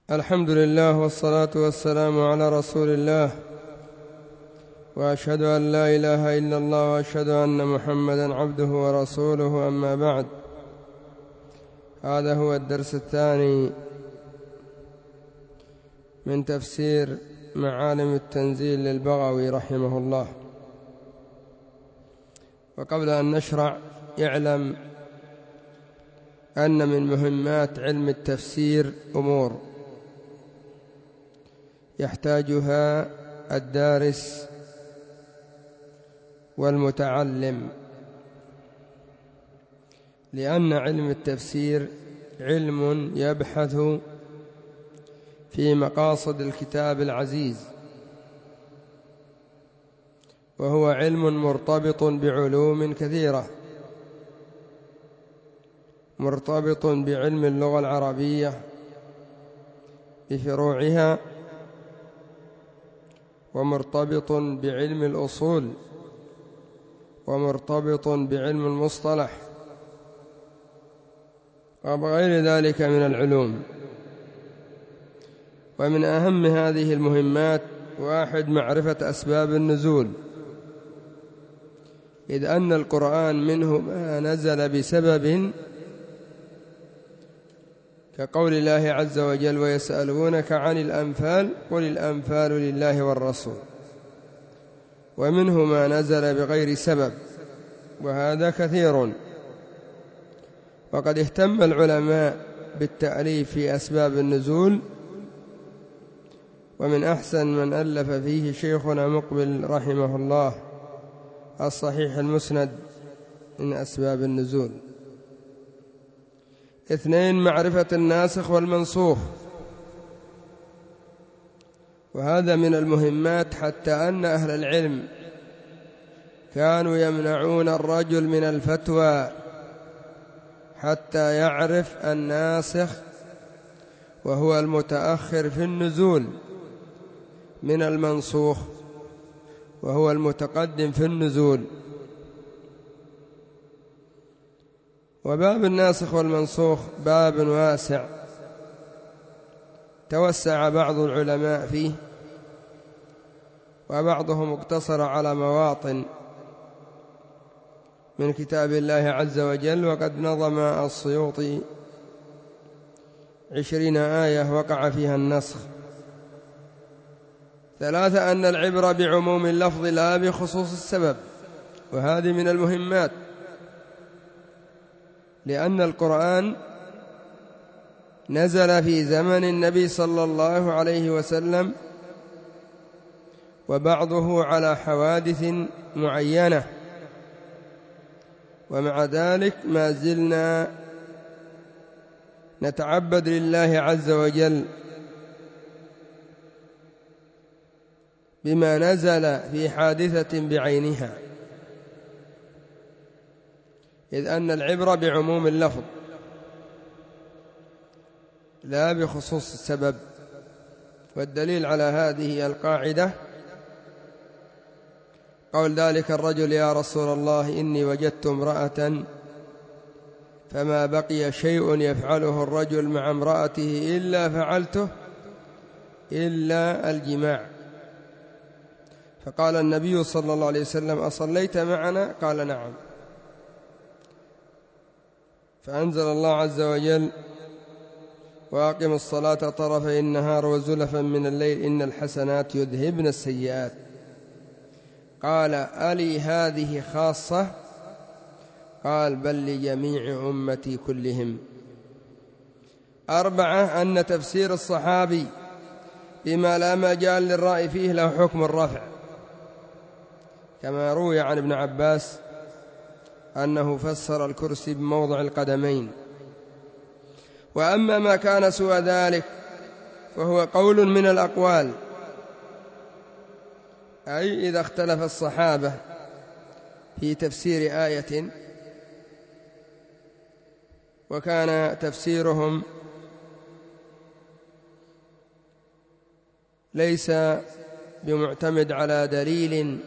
الحمد لله والصلاة والسلام على رسول الله، وأشهد أن لا إله إلا الله وأشهد أن محمدا عبده ورسوله. أما بعد، هذا هو الدرس الثاني من تفسير معالم التنزيل للبغوي رحمه الله. وقبل أن نشرع، يعلم أن من مهمات علم التفسير أمور يحتاجها الدارس والمتعلم، لأن علم التفسير علم يبحث في مقاصد الكتاب العزيز، وهو علم مرتبط بعلوم كثيرة، مرتبط بعلم اللغة العربية بفروعها، ومرتبط بعلم الأصول، ومرتبط بعلم المصطلح، وغير ذلك من العلوم. ومن أهم هذه المهمات واحد، معرفة أسباب النزول، إذ أن القرآن منه ما نزل بسبب، كقول الله عز وجل: ويسألونك عن الأنفال قل الأنفال لله والرسول. ومنه ما نزل بغير سبب، وهذا كثير. وقد اهتم العلماء بالتأليف في أسباب النزول، ومن أحسن من ألف فيه شيخنا مقبل رحمه الله الصحيح المسند من أسباب النزول. 2، معرفة الناسخ والمنسوخ، وهذا من المهمات، حتى أن أهل العلم كانوا يمنعون الرجل من الفتوى حتى يعرف الناسخ وهو المتأخر في النزول من المنسوخ وهو المتقدم في النزول. وباب الناسخ والمنسوخ باب واسع، توسع بعض العلماء فيه، وبعضهم اقتصر على مواطن من كتاب الله عز وجل. وقد نظم السيوطي 20 آية وقع فيها النسخ. 3، أن العبرة بعموم اللفظ لا بخصوص السبب، وهذه من المهمات، لأن القرآن نزل في زمن النبي صلى الله عليه وسلم، وبعضه على حوادث معينة، ومع ذلك ما زلنا نتعبد لله عز وجل بما نزل في حادثة بعينها، إذ أن العبرة بعموم اللفظ لا بخصوص السبب. والدليل على هذه القاعدة قول ذلك الرجل: يا رسول الله، إني وجدت امرأة فما بقي شيء يفعله الرجل مع امرأته إلا فعلته إلا الجماع. فقال النبي صلى الله عليه وسلم: أصليت معنا؟ قال: نعم. فأنزل الله عز وجل: وأقم الصلاة طرفي النهار وزلفا من الليل إن الحسنات يذهبن السيئات. قال: ألي هذه خاصة؟ قال: بل لجميع أمتي كلهم. 4، أن تفسير الصحابي بما لا مجال للرأي فيه له حكم الرفع، كما روي عن ابن عباس أنه فسر الكرسي بموضع القدمين. وأما ما كان سوى ذلك فهو قول من الأقوال، أي إذا اختلف الصحابة في تفسير آية وكان تفسيرهم ليس بمعتمد على دليل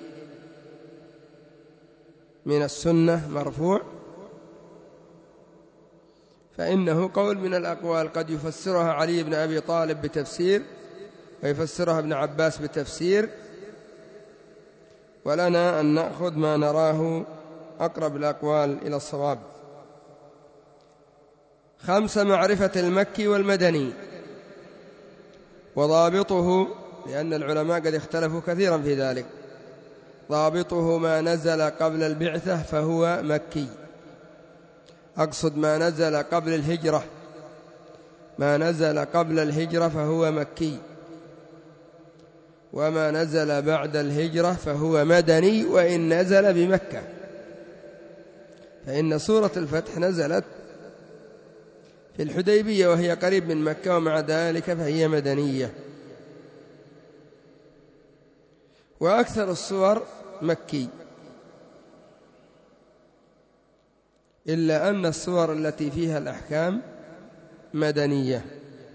من السنة مرفوع، فإنه قول من الأقوال قد يفسرها علي بن أبي طالب بتفسير ويفسرها ابن عباس بتفسير، ولنا أن نأخذ ما نراه أقرب الأقوال إلى الصواب. 5 معرفة المكي والمدني وضابطه، لأن العلماء قد اختلفوا كثيرا في ذلك. ضابطه ما نزل قبل البعثة فهو مكي، أقصد ما نزل قبل الهجرة، ما نزل قبل الهجرة فهو مكي، وما نزل بعد الهجرة فهو مدني وإن نزل بمكة، فإن سورة الفتح نزلت في الحديبية وهي قريب من مكة، ومع ذلك فهي مدنية. وأكثر السور مكي، إلا أن السور التي فيها الأحكام مدنية.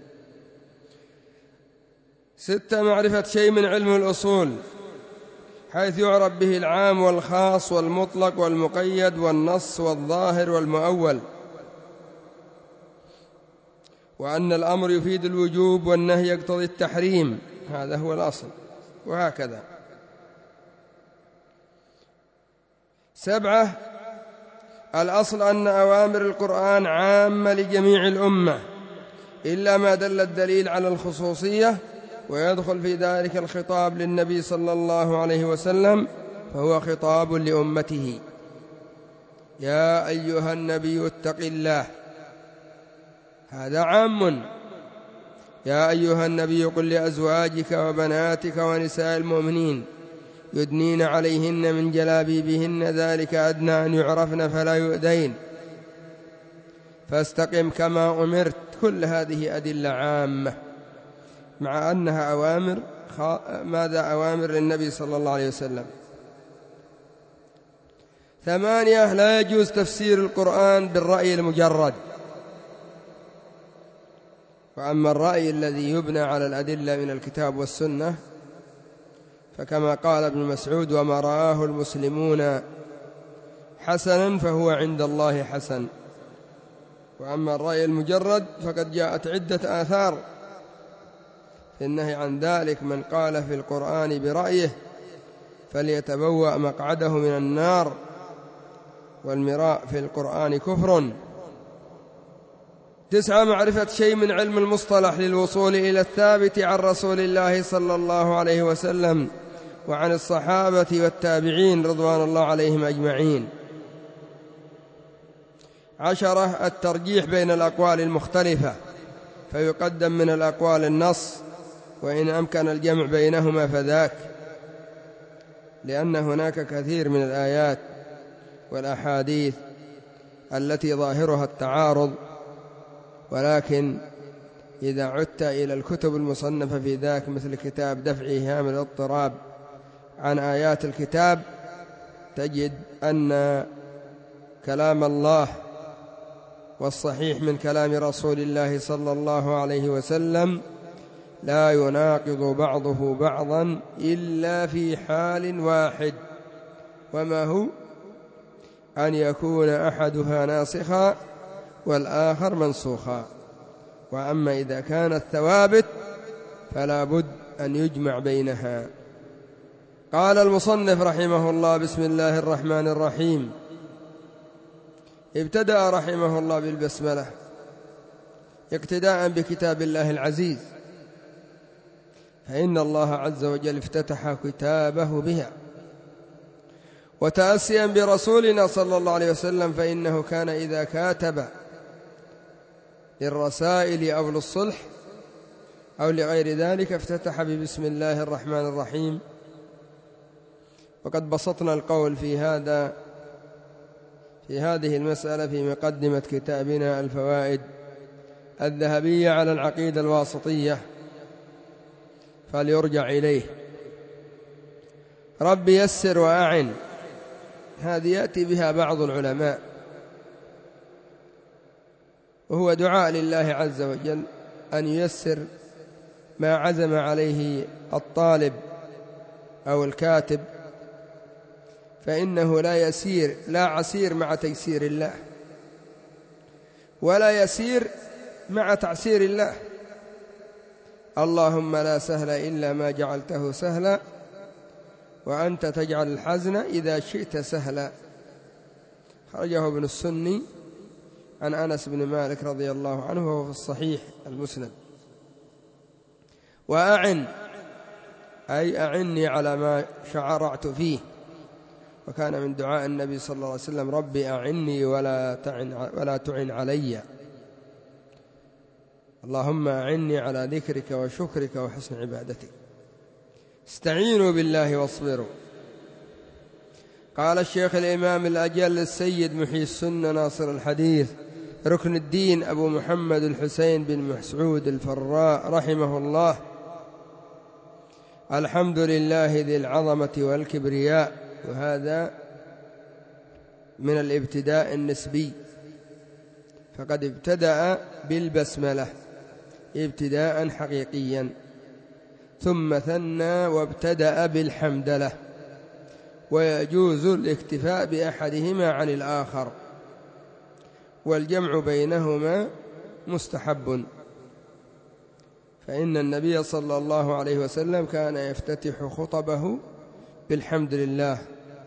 6 معرفة شيء من علم الأصول، حيث يعرف به العام والخاص والمطلق والمقيد والنص والظاهر والمؤول، وأن الأمر يفيد الوجوب والنهي يقتضي التحريم، هذا هو الأصل، وهكذا. 7 الأصل أن أوامر القرآن عامة لجميع الأمة إلا ما دل الدليل على الخصوصية، ويدخل في ذلك الخطاب للنبي صلى الله عليه وسلم، فهو خطاب لأمته: يا أيها النبي اتق الله، هذا عام. يا أيها النبي قل لأزواجك وبناتك ونساء المؤمنين يدنين عليهن من جلابيبهن ذلك أدنى أن يعرفن فلا يؤذين، فاستقم كما أمرت. كل هذه أدلة عامة، مع أنها أوامر أوامر للنبي صلى الله عليه وسلم. 8 لا يجوز تفسير القرآن بالرأي المجرد، وأما الرأي الذي يبنى على الأدلة من الكتاب والسنة فكما قال ابن مسعود: وما رآه المسلمون حسنا فهو عند الله حسن. وأما الرأي المجرد فقد جاءت عدة آثار في النهي عن ذلك. من قال في القرآن برأيه فليتبوأ مقعده من النار، والمراء في القرآن كفر. 9 معرفة شيء من علم المصطلح للوصول إلى الثابت عن رسول الله صلى الله عليه وسلم وعن الصحابة والتابعين رضوان الله عليهم أجمعين. 10 الترجيح بين الأقوال المختلفة، فيقدم من الأقوال النص، وإن أمكن الجمع بينهما فذاك، لأن هناك كثير من الآيات والأحاديث التي ظاهرها التعارض، ولكن إذا عدت إلى الكتب المصنفة في ذاك مثل كتاب دفع إيهام الاضطراب عن آيات الكتاب تجد أن كلام الله والصحيح من كلام رسول الله صلى الله عليه وسلم لا يناقض بعضه بعضا إلا في حال واحد، وما هو أن يكون أحدها ناسخا والآخر منسوخا. وأما إذا كانت ثوابت فلا بد أن يجمع بينها. قال المصنف رحمه الله: بسم الله الرحمن الرحيم. ابتدأ رحمه الله بالبسملة اقتداء بكتاب الله العزيز، فإن الله عز وجل افتتح كتابه بها، وتأسيا برسولنا صلى الله عليه وسلم، فإنه كان إذا كاتب للرسائل أو للصلح أو لغير ذلك افتتح ببسم الله الرحمن الرحيم. وقد بسطنا القول في هذه المسألة في مقدمة كتابنا الفوائد الذهبية على العقيدة الواسطية، فليرجع إليه. رب يسر وأعن، هذه يأتي بها بعض العلماء، وهو دعاء لله عز وجل أن ييسر ما عزم عليه الطالب أو الكاتب، فإنه لا عسير مع تيسير الله. ولا يسير مع تعسير الله. اللهم لا سهل إلا ما جعلته سهلا وأنت تجعل الحزن إذا شئت سهلا. خرجه ابن السني عن أنس بن مالك رضي الله عنه وهو في الصحيح المسند. وأعن أي أعني على ما شعرعت فيه، وكان من دعاء النبي صلى الله عليه وسلم ربي أعني ولا تعن علي. اللهم أعني على ذكرك وشكرك وحسن عبادتك. استعينوا بالله واصبروا. قال الشيخ الإمام الأجل السيد محيي السنة ناصر الحديث ركن الدين أبو محمد الحسين بن مسعود الفراء رحمه الله: الحمد لله ذي العظمة والكبرياء. وهذا من الابتداء النسبي، فقد ابتدأ بالبسملة ابتداء حقيقيا، ثم ثنى وابتدأ بالحمدلة، ويجوز الاكتفاء بأحدهما عن الآخر، والجمع بينهما مستحب، فإن النبي صلى الله عليه وسلم كان يفتتح خطبه بالحمد لله.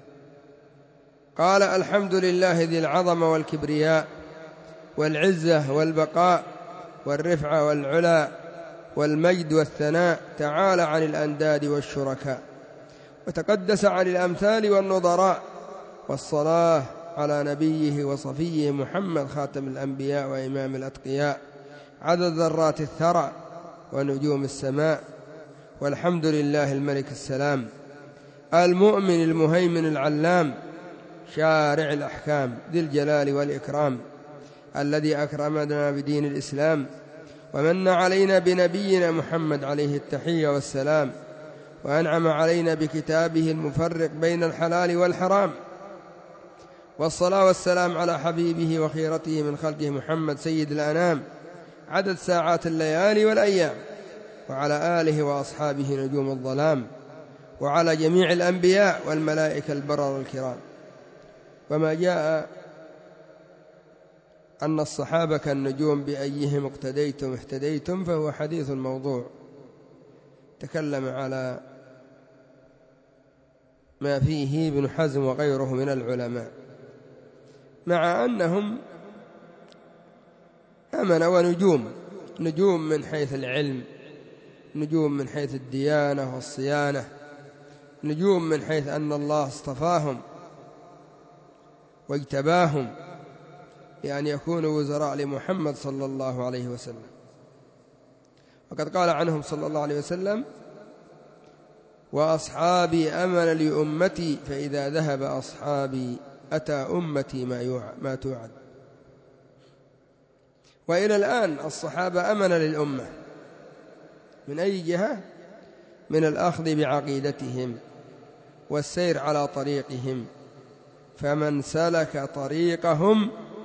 قال: الحمد لله ذي العظمة والكبرياء والعزة والبقاء والرفعة والعلا والمجد والثناء، تعالى عن الأنداد والشركاء، وتقدس عن الأمثال والنظراء، والصلاة على نبيه وصفيه محمد خاتم الأنبياء وإمام الأتقياء، عدد ذرات الثرى ونجوم السماء. والحمد لله الملك السلام المؤمن المهيمن العلام شارع الأحكام ذي الجلال والإكرام، الذي أكرمنا بدين الإسلام ومن علينا بنبينا محمد عليه التحية والسلام، وأنعم علينا بكتابه المفرق بين الحلال والحرام. والصلاة والسلام على حبيبه وخيرته من خلقه محمد سيد الأنام عدد ساعات الليالي والأيام، وعلى آله وأصحابه نجوم الظلام، وعلى جميع الأنبياء والملائكة البرر الكرام. وما جاء أن الصحابة كالنجوم بأيهم اقتديتم اهتديتم فهو حديث موضوع، تكلم على ما فيه ابن حزم وغيره من العلماء، مع أنهم أمن ونجوم، نجوم من حيث العلم، نجوم من حيث الديانة والصيانة، نجوم من حيث أن الله اصطفاهم واجتباهم لأن يكونوا وزراء لمحمد صلى الله عليه وسلم. وقد قال عنهم صلى الله عليه وسلم: وأصحابي أمن لأمتي، فإذا ذهب أصحابي أتى أمتي ما توعد. وإلى الآن الصحابة أمن للأمة من أي جهة؟ من الأخذ بعقيدتهم والسير على طريقهم، فمن سلك طريقهم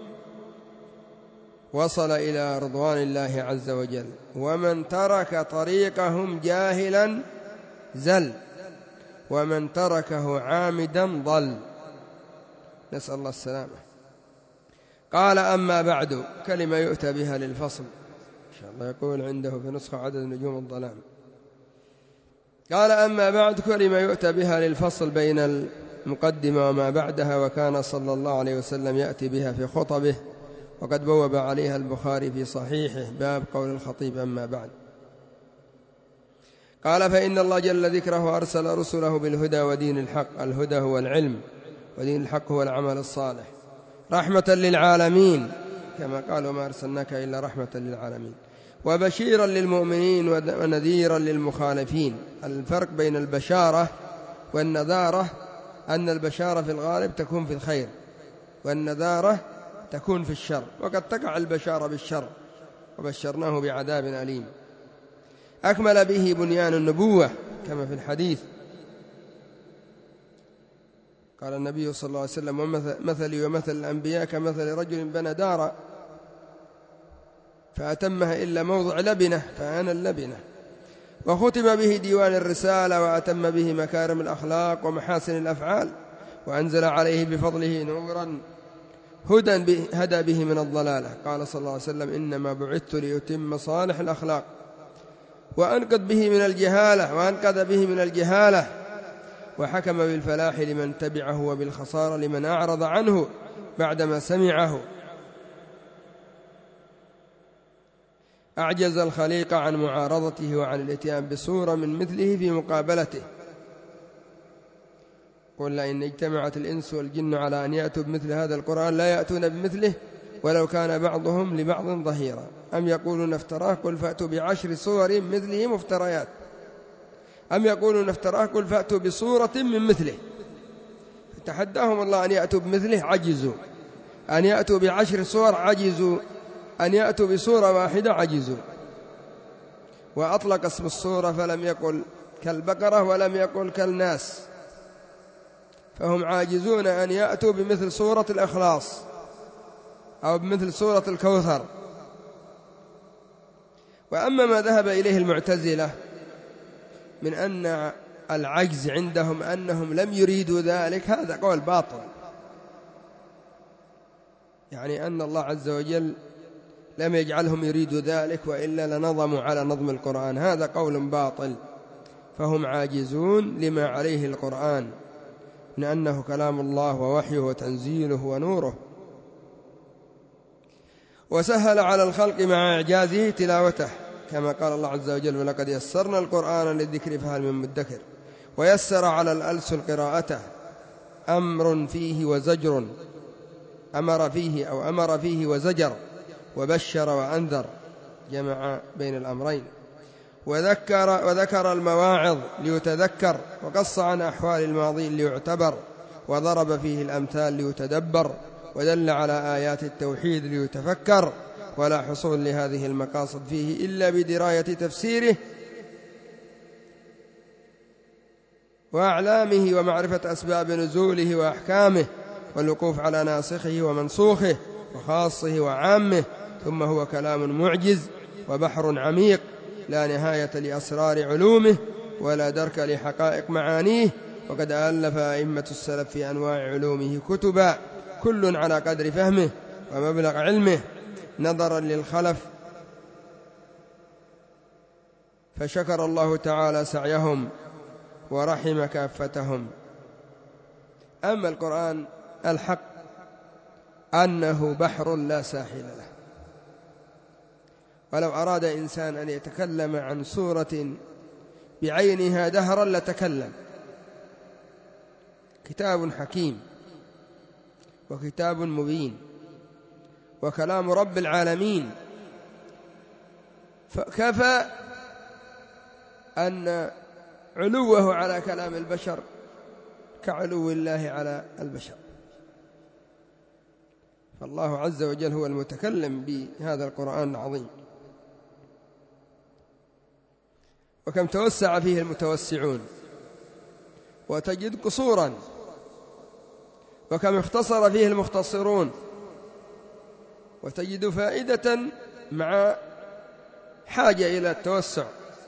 وصل إلى رضوان الله عز وجل، ومن ترك طريقهم جاهلا زل، ومن تركه عامدا ضل، نسأل الله السلامة. قال: أما بعد، كلمة يؤتى بها للفصل إن شاء الله، يقول عنده في نسخة عدد نجوم الظلام. قال: أما بعد، كلمة يؤتى بها للفصل بين المقدمة وما بعدها، وكان صلى الله عليه وسلم يأتي بها في خطبه، وقد بوب عليها البخاري في صحيحه باب قول الخطيب أما بعد. قال: فإن الله جل ذكره أرسل رسله بالهدى ودين الحق. الهدى هو العلم، ودين الحق هو العمل الصالح، رحمة للعالمين، كما قال: وما أرسلناك إلا رحمة للعالمين، وبشيرا للمؤمنين ونذيرا للمخالفين. الفرق بين البشارة والنذارة أن البشارة في الغالب تكون في الخير، والنذارة تكون في الشر، وقد تقع البشارة بالشر، وبشرناه بعذاب أليم. أكمل به بنيان النبوة كما في الحديث، قال النبي صلى الله عليه وسلم: ومثلي ومثل الأنبياء كمثل رجل بنى دارا فأتمها إلا موضع لبنة فأنا اللبنة. وختم به ديوان الرسالة، وأتم به مكارم الأخلاق ومحاسن الأفعال، وأنزل عليه بفضله نورا هدى به من الضلالة. قال صلى الله عليه وسلم: إنما بعثت لأتم صالح الأخلاق وأنقذ به من الجهالة وحكم بالفلاح لمن تبعه وبالخسارة لمن أعرض عنه بعدما سمعه. أعجز الخليق عن معارضته وعن الاتيان بصورة من مثله في مقابلته. قل لئن اجتمعت الإنس والجن على أن يأتوا بمثل هذا القرآن لا يأتون بمثله ولو كان بعضهم لبعض ظهيرا. أم يقولون افتراه قل فأتوا ب10 صور مثله مفتريات. أم يقولون افتراه قل فأتوا بصورة من مثله. تحداهم الله أن يأتوا بمثله، عجزوا. أن يأتوا ب10 صور عجزوا. أن يأتوا بصورة واحدة عجزوا. وأطلق اسم الصورة فلم يقل كالبقرة ولم يقل كالناس، فهم عاجزون أن يأتوا بمثل سورة الإخلاص أو بمثل سورة الكوثر. وأما ما ذهب إليه المعتزلة من أن العجز عندهم أنهم لم يريدوا ذلك، هذا قول باطل، يعني أن الله عز وجل لم يجعلهم يريدوا ذلك وإلا لنظموا على نظم القرآن، هذا قول باطل. فهم عاجزون لما عليه القرآن من أنه كلام الله ووحيه وتنزيله ونوره. وسهل على الخلق مع إعجازه تلاوته، كما قال الله عز وجل: ولقد يسرنا القرآن للذكر فهل من مدكر. ويسر على الألسن قراءته، أمر فيه وزجر، أمر فيه وزجر، وبشر وأنذر، جمع بين الأمرين. وذكر المواعظ ليتذكر، وقص عن أحوال الماضي ليعتبر، وضرب فيه الأمثال ليتدبر، ودل على آيات التوحيد ليتفكر. ولا حصول لهذه المقاصد فيه إلا بدراية تفسيره وأعلامه ومعرفة أسباب نزوله وأحكامه، والوقوف على ناسخه ومنسوخه وخاصه وعامه. ثم هو كلام معجز وبحر عميق لا نهاية لأسرار علومه ولا درك لحقائق معانيه. وقد ألف أئمة السلف في أنواع علومه كتبا، كل على قدر فهمه ومبلغ علمه، نظرا للخلف، فشكر الله تعالى سعيهم ورحم كافتهم. أما القرآن الحق أنه بحر لا ساحل له، ولو أراد إنسان أن يتكلم عن سورة بعينها دهرا لتكلم. كتاب حكيم وكتاب مبين وكلام رب العالمين، فكفى أن علوه على كلام البشر كعلو الله على البشر. فالله عز وجل هو المتكلم بهذا القرآن العظيم. وكم توسع فيه المتوسعون وتجد قصورا، وكم اختصر فيه المختصرون وتجد فائدة مع حاجة إلى التوسع.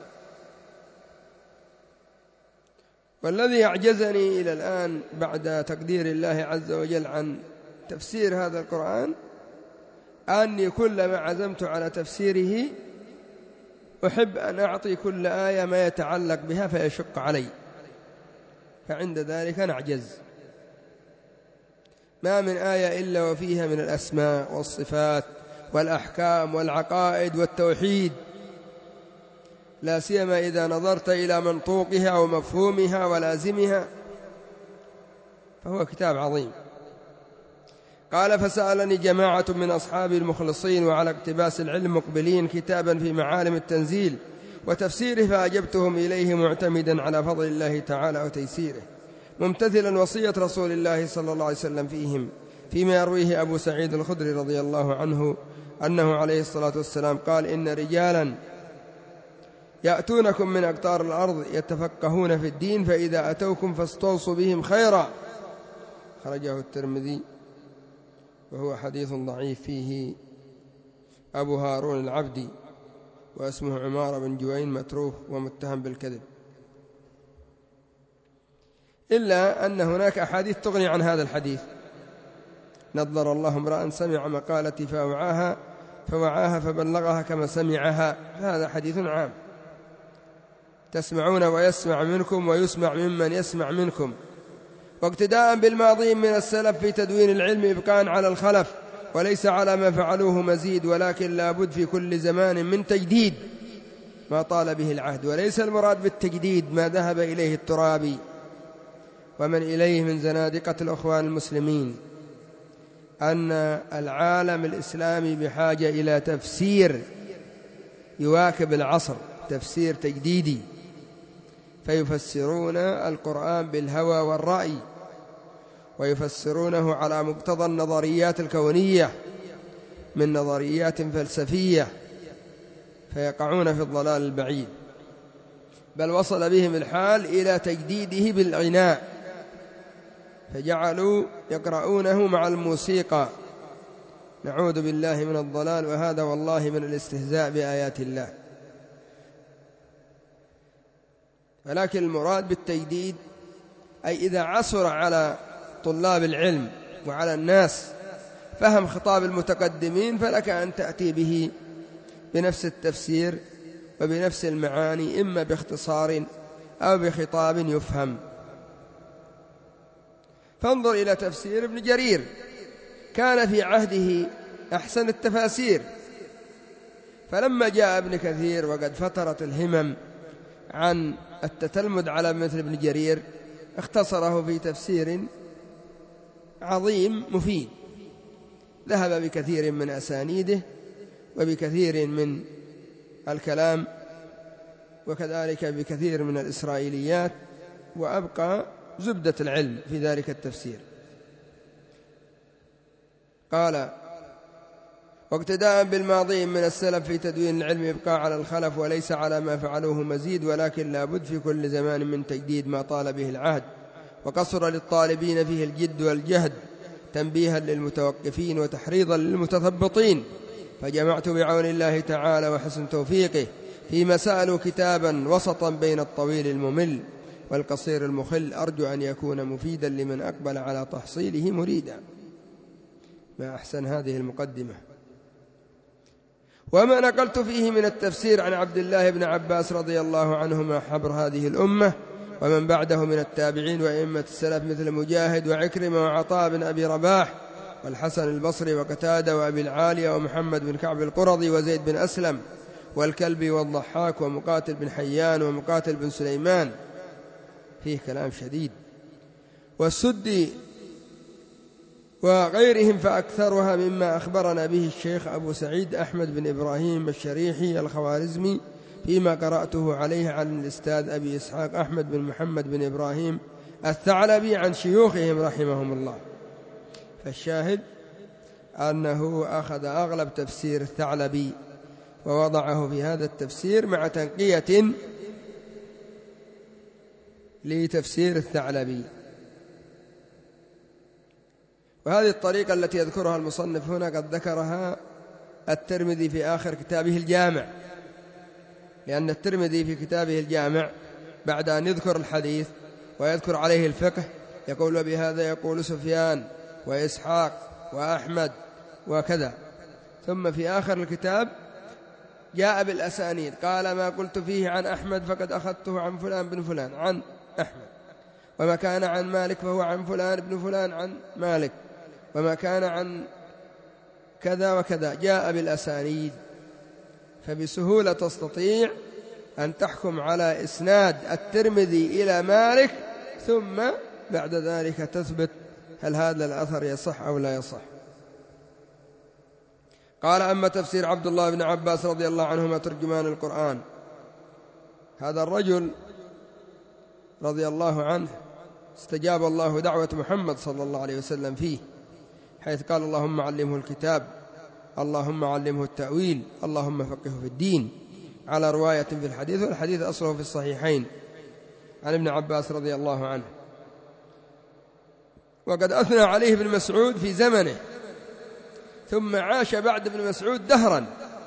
والذي أعجزني إلى الآن بعد تقدير الله عز وجل عن تفسير هذا القرآن أني كلما عزمت على تفسيره أحب أن أعطي كل آية ما يتعلق بها فيشق علي، فعند ذلك نعجز. ما من آية إلا وفيها من الأسماء والصفات والأحكام والعقائد والتوحيد، لا سيما إذا نظرت إلى منطوقها ومفهومها ولازمها، فهو كتاب عظيم. قال: فسألني جماعة من أصحاب المخلصين وعلى اقتباس العلم مقبلين كتابا في معالم التنزيل وتفسيره، فأجبتهم إليه معتمدا على فضل الله تعالى وتيسيره، ممتثلا وصية رسول الله صلى الله عليه وسلم فيهم، فيما يرويه أبو سعيد الخدري رضي الله عنه أنه عليه الصلاة والسلام قال: إن رجالا يأتونكم من أقطار الأرض يتفقهون في الدين، فإذا أتوكم فاستوصوا بهم خيرا. خرجه الترمذي، وهو حديث ضعيف فيه أبو هارون العبدي، واسمه عمار بن جوين، متروك ومتهم بالكذب. إلا أن هناك أحاديث تغني عن هذا الحديث، نظر الله امرأ سمع مقالتي فوعاها فبلغها كما سمعها. هذا حديث عام: تسمعون ويسمع منكم ويسمع ممن يسمع منكم. واقتداء بالماضين من السلف في تدوين العلم إبقاء على الخلف، وليس على ما فعلوه مزيد، ولكن لا بد في كل زمان من تجديد ما طال به العهد. وليس المراد بالتجديد ما ذهب إليه الترابي ومن إليه من زنادقة الأخوان المسلمين، أن العالم الإسلامي بحاجة إلى تفسير يواكب العصر، تفسير تجديدي، فيفسرون القرآن بالهوى والرأي، ويفسرونه على مقتضى النظريات الكونية من نظريات فلسفية، فيقعون في الضلال البعيد. بل وصل بهم الحال إلى تجديده بالغناء، فجعلوا يقرؤونه مع الموسيقى. نعوذ بالله من الضلال، وهذا والله من الاستهزاء بآيات الله. ولكن المراد بالتجديد أي إذا عسر على طلاب العلم وعلى الناس فهم خطاب المتقدمين، فلك أن تأتي به بنفس التفسير وبنفس المعاني، إما باختصار أو بخطاب يفهم. فانظر إلى تفسير ابن جرير، كان في عهده أحسن التفاسير، فلما جاء ابن كثير وقد فترت الهمم عن التتلمذ على مثل ابن جرير، اختصره في تفسير عظيم مفيد، ذهب بكثير من أسانيده وبكثير من الكلام وكذلك بكثير من الإسرائيليات، وأبقى زبدة العلم في ذلك التفسير. قال: واقتداء بالماضي من السلف في تدوين العلم إبقاء على الخلف، وليس على ما فعلوه مزيد، ولكن لا بد في كل زمان من تجديد ما طال به العهد، وقصر للطالبين فيه الجد والجهد، تنبيها للمتوقفين وتحريضا للمتثبطين. فجمعت بعون الله تعالى وحسن توفيقه فيما سألوا كتابا وسطا بين الطويل الممل والقصير المخل، أرجو أن يكون مفيدا لمن أقبل على تحصيله مريدا. ما أحسن هذه المقدمة. وما نقلت فيه من التفسير عن عبد الله بن عباس رضي الله عنهما حبر هذه الأمة ومن بعده من التابعين وأئمة السلف مثل مجاهد وعكرمة وعطاء بن أبي رباح والحسن البصري وقتادة وأبي العالية ومحمد بن كعب القرظي وزيد بن أسلم والكلبي والضحاك ومقاتل بن حيان ومقاتل بن سليمان، فيه كلام شديد، والسدي وغيرهم، فأكثرها مما أخبرنا به الشيخ أبو سعيد أحمد بن إبراهيم الشريحي الخوارزمي فيما قرأته عليه عن الأستاذ أبي إسحاق أحمد بن محمد بن إبراهيم الثعلبي عن شيوخهم رحمهم الله. فالشاهد أنه أخذ أغلب تفسير الثعلبي ووضعه في هذا التفسير مع تنقية لتفسير الثعلبي. وهذه الطريقة التي يذكرها المصنف هنا قد ذكرها الترمذي في آخر كتابه الجامع، لأن الترمذي في كتابه الجامع بعد أن يذكر الحديث ويذكر عليه الفقه يقول بهذا يقول سفيان وإسحاق وأحمد وكذا، ثم في آخر الكتاب جاء بالأسانيد قال: ما قلت فيه عن أحمد فقد أخذته عن فلان بن فلان عن أحمد، وما كان عن مالك فهو عن فلان بن فلان عن مالك، وما كان عن كذا وكذا، جاء بالأسانيد. فبسهولة تستطيع أن تحكم على إسناد الترمذي إلى مالك، ثم بعد ذلك تثبت هل هذا الأثر يصح أو لا يصح. قال: أما تفسير عبد الله بن عباس رضي الله عنهما ترجمان القرآن، هذا الرجل رضي الله عنه استجاب الله دعوة محمد صلى الله عليه وسلم فيه، حيث قال: اللهم علمه الكتاب، اللهم علمه التأويل، اللهم فقهه في الدين، على رواية في الحديث، والحديث أصله في الصحيحين عن ابن عباس رضي الله عنه. وقد أثنى عليه ابن مسعود في زمنه، ثم عاش بعد ابن مسعود دهرا،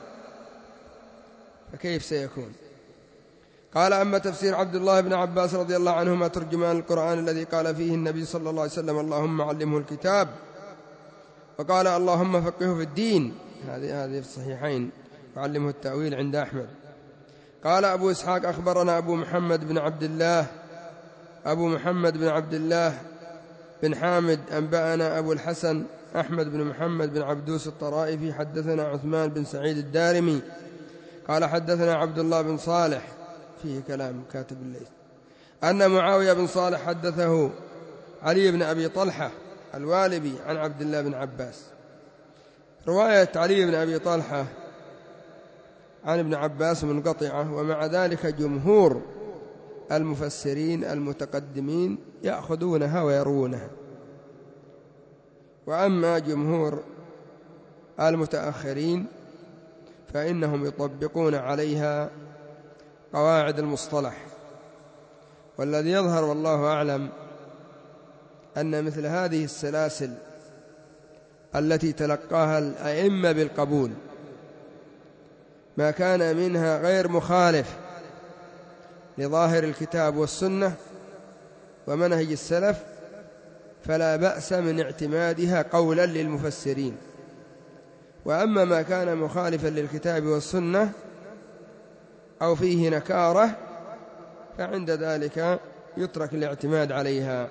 فكيف سيكون؟ قال: أما تفسير عبد الله بن عباس رضي الله عنهما ترجمان القرآن الذي قال فيه النبي صلى الله عليه وسلم: اللهم علمه الكتاب، وقال اللهم فقهه في الدين، هذه في الصحيحين، وعلمه التأويل عند أحمد. قال أبو إسحاق أخبرنا أبو محمد بن عبد الله بن حامد أنبأنا أبو الحسن أحمد بن محمد بن عبدوس الطرائفي حدثنا عثمان بن سعيد الدارمي قال حدثنا عبد الله بن صالح، فيه كلام كاتب الليث، أن معاوية بن صالح حدثه علي بن أبي طلحة الوالبي عن عبد الله بن عباس. رواية علي بن أبي طلحة عن ابن عباس منقطعة، ومع ذلك جمهور المفسرين المتقدمين يأخذونها ويروونها، وأما جمهور المتأخرين فإنهم يطبقون عليها قواعد المصطلح. والذي يظهر والله أعلم أن مثل هذه السلاسل التي تلقاها الأئمة بالقبول ما كان منها غير مخالف لظاهر الكتاب والسنة ومنهج السلف فلا بأس من اعتمادها قولا للمفسرين، وأما ما كان مخالفا للكتاب والسنة أو فيه نكارة فعند ذلك يترك الاعتماد عليها.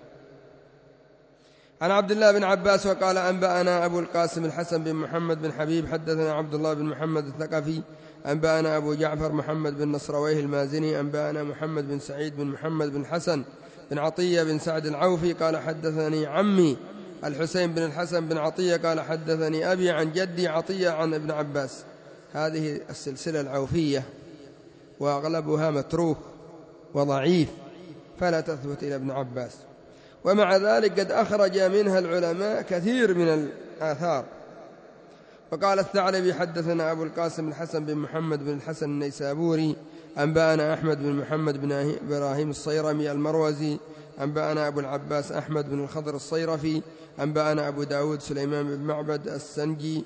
عن عبد الله بن عباس وقال أنبأنا أبو القاسم الحسن بن محمد بن حبيب حدثنا عبد الله بن محمد الثقفي أنبأنا أبو جعفر محمد بن نصرويه المازني أنبأنا محمد بن سعيد بن محمد بن حسن بن عطية بن سعد العوفي قال حدثني عمي الحسين بن الحسن بن عطية قال حدثني أبي عن جدي عطية عن ابن عباس. هذه السلسلة العوفية وأغلبها متروك وضعيف فلا تثبت إلى ابن عباس، ومع ذلك قد أخرج منها العلماء كثير من الآثار. وقال الثعلبي حدثنا أبو القاسم الحسن بن محمد بن الحسن النيسابوري أنبأنا أحمد بن محمد بن إبراهيم الصيرمي المروزي أنبأنا أبو العباس أحمد بن الخضر الصيرفي أنبأنا أبو داود سليمان بن معبد السنجي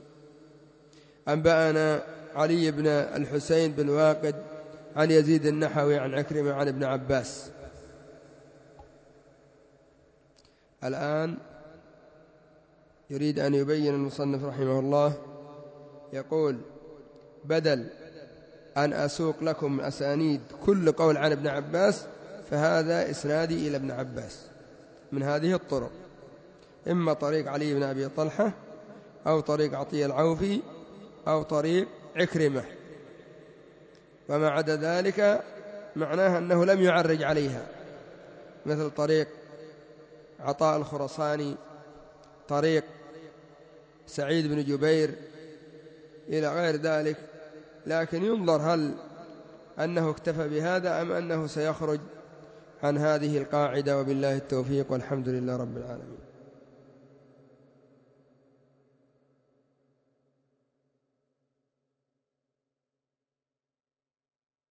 أنبأنا علي بن الحسين بن واقد عن يزيد النحوي عن عكرمة عن ابن عباس. الآن يريد أن يبين المصنف رحمه الله، يقول بدل أن أسوق لكم أسانيد كل قول عن ابن عباس فهذا إسنادي إلى ابن عباس من هذه الطرق، إما طريق علي بن أبي طلحة أو طريق عطية العوفي أو طريق عكرمة، وما عدا ذلك معناه أنه لم يعرج عليها، مثل طريق عطاء الخرساني، طريق سعيد بن جبير إلى غير ذلك، لكن ينظر هل أنه اكتفى بهذا أم أنه سيخرج عن هذه القاعدة. وبالله التوفيق والحمد لله رب العالمين.